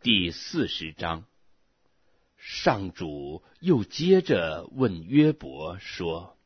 第40章，上主又接着问约伯说：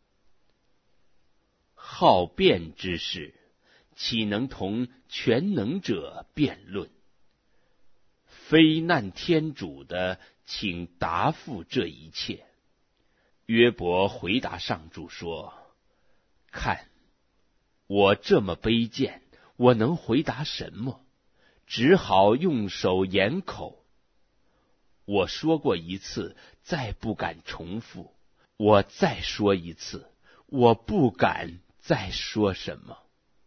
好辩之事，岂能同全能者辩论？非难天主的，请答复这一切。约伯回答上主说：看，我这么卑贱，我能回答什么？只好用手掩口。我说过一次，再不敢重复；我再说一次，我不敢再说什么。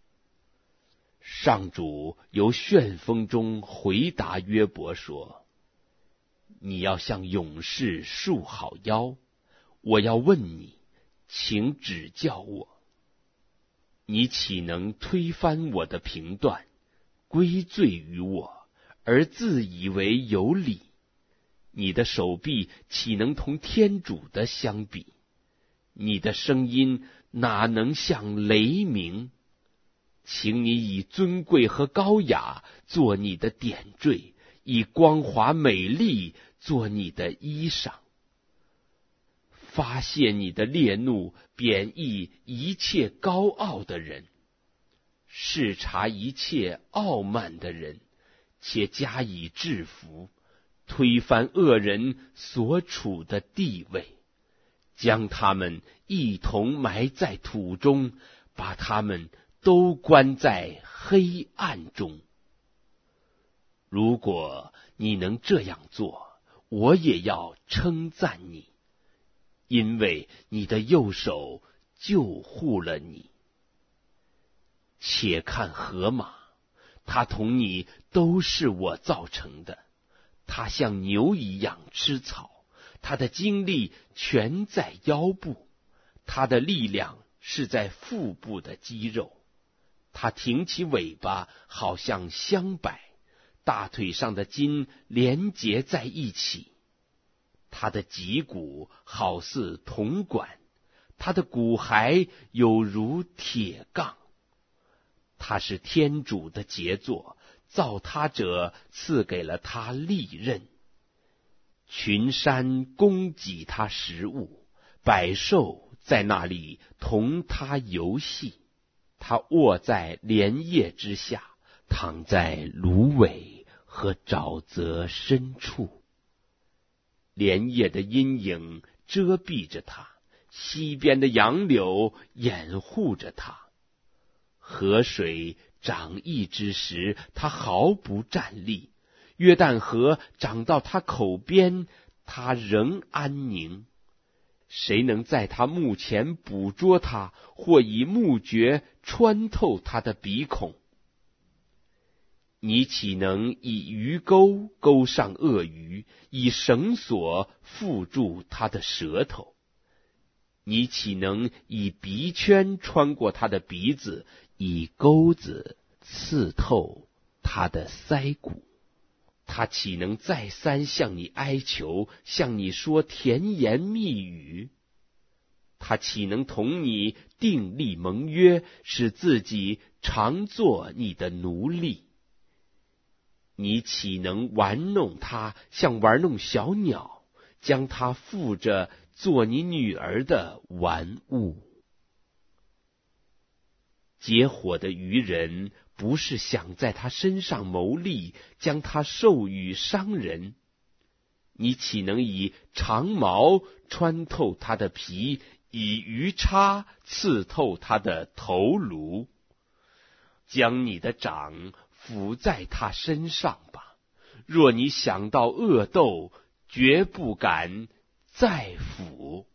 上主由旋风中回答约伯说：你要向勇士束好腰，我要问你，请指教我。你岂能推翻我的评断，归罪于我，而自以为有理？你的手臂岂能同天主的相比？你的声音哪能像雷鸣？请你以尊贵和高雅做你的点缀，以光华美丽做你的衣裳。发泄你的烈怒，贬义一切高傲的人，视察一切傲慢的人，且加以制服，推翻恶人所处的地位，将他们一同埋在土中，把他们都关在黑暗中。如果你能这样做，我也要称赞你，因为你的右手救护了你。且看河马，它同你都是我造成的。它像牛一样吃草，它的精力全在腰部，它的力量是在腹部的肌肉。它挺起尾巴，好像香柏，大腿上的筋连结在一起。它的脊骨好似铜管，它的骨骸有如铁杠。它是天主的杰作，造他者赐给了他利刃。群山供给他食物，百兽在那里同他游戏。他卧在莲叶之下，躺在芦苇和沼泽深处。莲叶的阴影遮蔽着他，西边的杨柳掩护着他。河水涨溢之时，他毫不站立；约旦河涨到他口边，他仍安宁。谁能在他目前捕捉他，或以木橛穿透他的鼻孔？你岂能以鱼钩钩上鳄鱼，以绳索缚住他的舌头？你岂能以鼻圈穿过他的鼻子，以钩子刺透他的腮骨？他岂能再三向你哀求，向你说甜言蜜语？他岂能同你订立盟约，使自己常做你的奴隶？你岂能玩弄他，像玩弄小鸟，将他附着做你女儿的玩物？结伙的愚人不是想在他身上谋利，将他授予商人。你岂能以长矛穿透他的皮，以鱼叉刺透他的头颅？将你的掌抚在他身上吧，若你想到恶斗，绝不敢再抚。